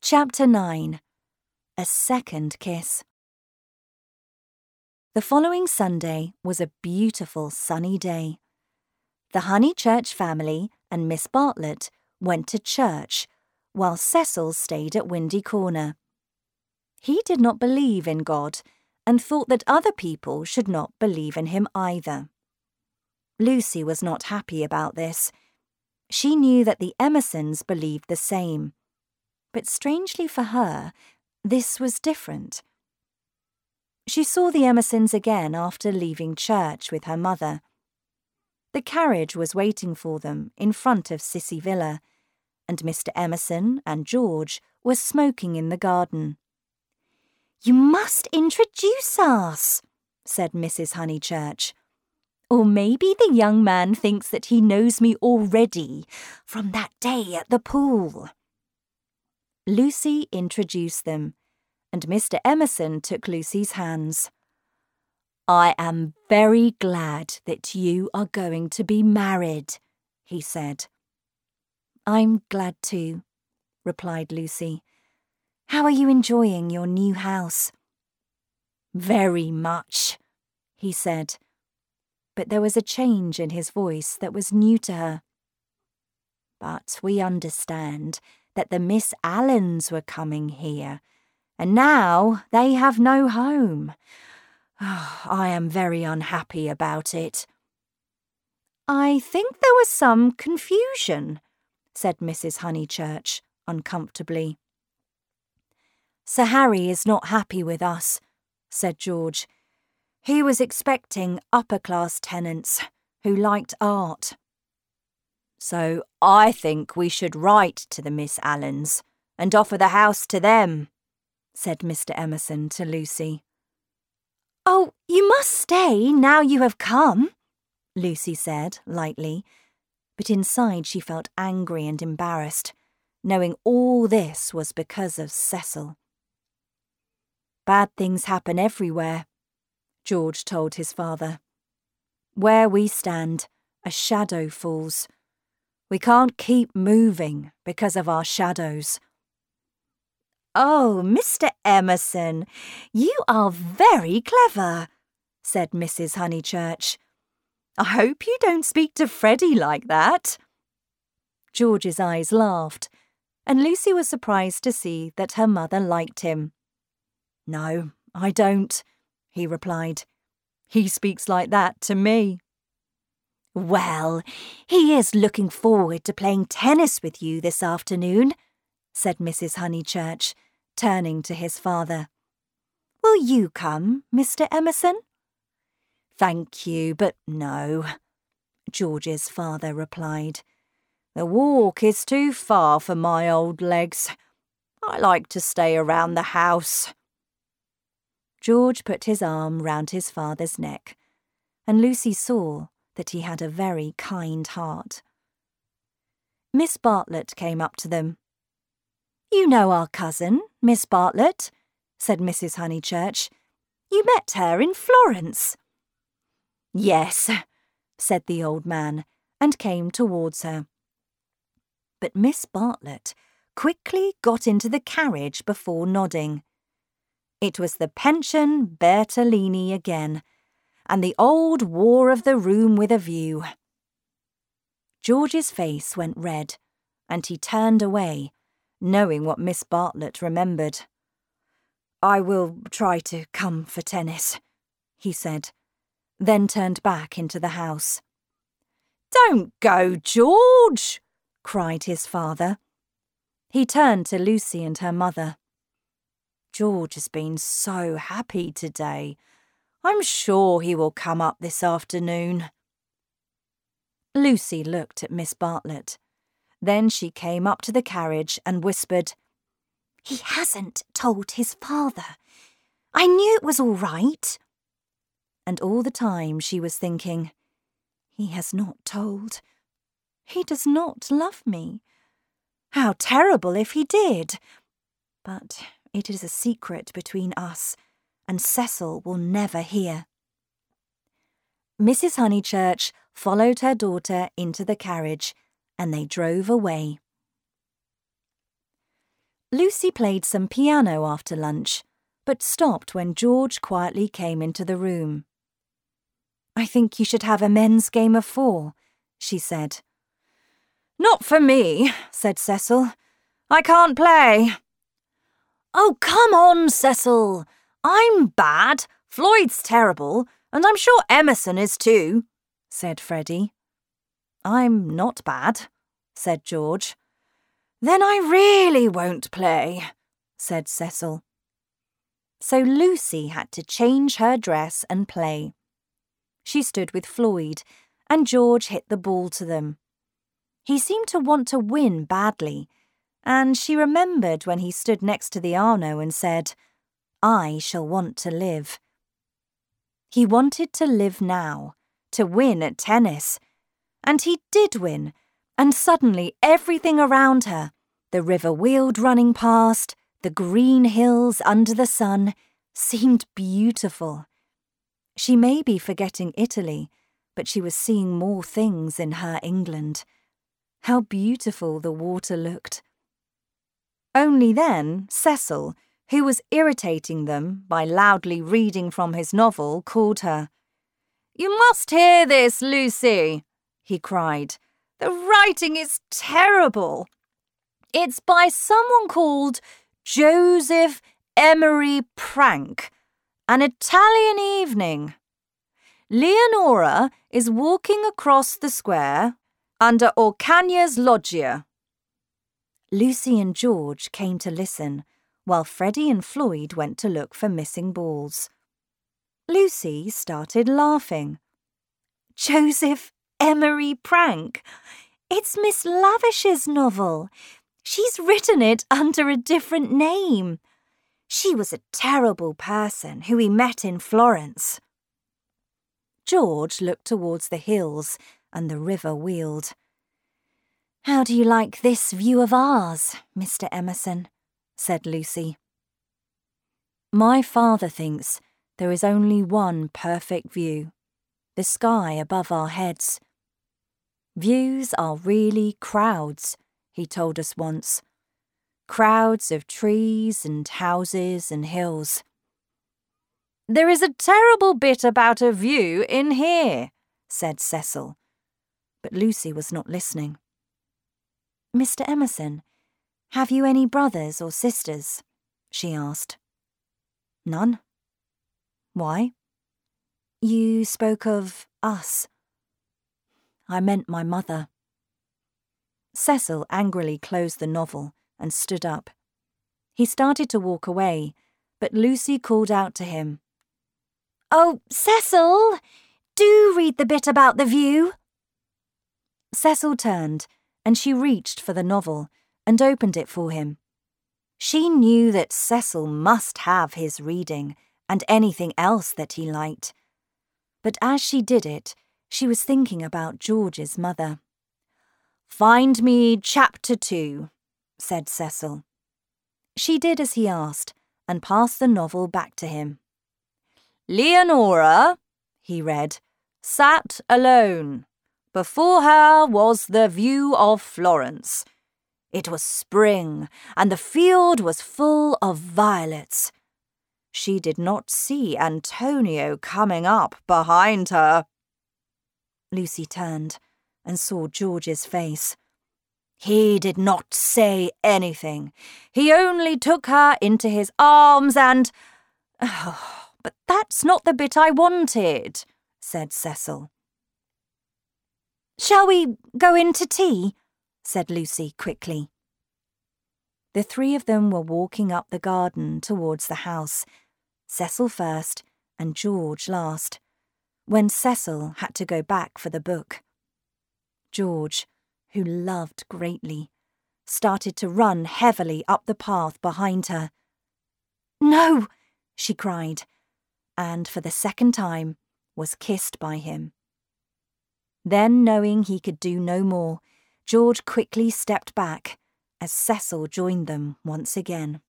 Chapter 9. A Second Kiss. The following Sunday was a beautiful sunny day. The Honeychurch family and Miss Bartlett went to church, while Cecil stayed at Windy Corner. He did not believe in God and thought that other people should not believe in him either. Lucy was not happy about this. She knew that the Emersons believed the same. But strangely for her, this was different. She saw the Emersons again after leaving church with her mother. The carriage was waiting for them in front of Sissy Villa, and Mr. Emerson and George were smoking in the garden. "You must introduce us," said Mrs. Honeychurch. "Or maybe the young man thinks that he knows me already from that day at the pool." Lucy introduced them, and Mr. Emerson took Lucy's hands. "I am very glad that you are going to be married," he said. "I'm glad too," replied Lucy. "How are you enjoying your new house?" "Very much," he said, but there was a change in his voice that was new to her. "But we understand that the Miss Allens were coming here, and now they have no home. I am very unhappy about it." "I think there was some confusion," said Mrs. Honeychurch uncomfortably. "Sir Harry is not happy with us," said George. "He was expecting upper-class tenants who liked art." "So I think we should write to the Miss Allens and offer the house to them," said Mr. Emerson to Lucy. "Oh, you must stay now you have come," Lucy said lightly, but inside she felt angry and embarrassed, knowing all this was because of Cecil. "Bad things happen everywhere," George told his father. "Where we stand, a shadow falls. We can't keep moving because of our shadows." "Oh, Mr. Emerson, you are very clever," said Mrs. Honeychurch. "I hope you don't speak to Freddie like that." George's eyes laughed, and Lucy was surprised to see that her mother liked him. "No, I don't," he replied. "He speaks like that to me." "Well, he is looking forward to playing tennis with you this afternoon," said Mrs. Honeychurch, turning to his father. "Will you come, Mr. Emerson?" "Thank you, but no," George's father replied. "The walk is too far for my old legs. I like to stay around the house." George put his arm round his father's neck, and Lucy saw that he had a very kind heart. Miss Bartlett came up to them. "You know our cousin, Miss Bartlett," said Mrs. Honeychurch. "You met her in Florence." "Yes," said the old man, and came towards her. But Miss Bartlett quickly got into the carriage before nodding. It was the pension Bertolini again, and the old War of the Room with a View. George's face went red, and he turned away, knowing what Miss Bartlett remembered. "I will try to come for tennis," he said, then turned back into the house. "Don't go, George!" cried his father. He turned to Lucy and her mother. "George has been so happy today. I'm sure he will come up this afternoon." Lucy looked at Miss Bartlett. Then she came up to the carriage and whispered, "He hasn't told his father. I knew it was all right." And all the time she was thinking, "He has not told. He does not love me. How terrible if he did. But it is a secret between us, and Cecil will never hear." Mrs. Honeychurch followed her daughter into the carriage, and they drove away. Lucy played some piano after lunch, but stopped when George quietly came into the room. "I think you should have a men's game of 4, she said. "Not for me," said Cecil. "I can't play." "Oh, come on, Cecil. I'm bad, Floyd's terrible, and I'm sure Emerson is too," said Freddie. "I'm not bad," said George. "Then I really won't play," said Cecil. So Lucy had to change her dress and play. She stood with Floyd, and George hit the ball to them. He seemed to want to win badly, and she remembered when he stood next to the Arno and said, "I shall want to live." He wanted to live now, to win at tennis. And he did win, and suddenly everything around her, the river Weald running past, the green hills under the sun, seemed beautiful. She may be forgetting Italy, but she was seeing more things in her England. How beautiful the water looked. Only then, Cecil, who was irritating them by loudly reading from his novel, called her. "You must hear this, Lucy," he cried. "The writing is terrible. It's by someone called Joseph Emery Prank, An Italian Evening. Leonora is walking across the square under Orcagna's loggia." Lucy and George came to listen, while Freddie and Floyd went to look for missing balls. Lucy started laughing. "Joseph Emery Prank. It's Miss Lavish's novel. She's written it under a different name. She was a terrible person who we met in Florence." George looked towards the hills and the river Weald. "How do you like this view of ours, Mr. Emerson?" said Lucy. "My father thinks there is only one perfect view, the sky above our heads. Views are really crowds, he told us once. Crowds of trees and houses and hills." "There is a terrible bit about a view in here," said Cecil. But Lucy was not listening. "Mr. Emerson, have you any brothers or sisters?" she asked. "None." "Why?" "You spoke of us." "I meant my mother." Cecil angrily closed the novel and stood up. He started to walk away, but Lucy called out to him. "Oh, Cecil, do read the bit about the view." Cecil turned, and she reached for the novel and opened it for him. She knew that Cecil must have his reading and anything else that he liked. But as she did it, she was thinking about George's mother. "Find me chapter 2, said Cecil. She did as he asked and passed the novel back to him. "Leonora," he read, "sat alone. Before her was the view of Florence. It was spring, and the field was full of violets. She did not see Antonio coming up behind her." Lucy turned and saw George's face. "He did not say anything. He only took her into his arms and—" "Oh, but that's not the bit I wanted," said Cecil. "Shall we go in to tea?" said Lucy quickly. The three of them were walking up the garden towards the house, Cecil first and George last, when Cecil had to go back for the book. George, who loved greatly, started to run heavily up the path behind her. "No!" she cried, and for the second time was kissed by him. Then, knowing he could do no more, George quickly stepped back as Cecil joined them once again.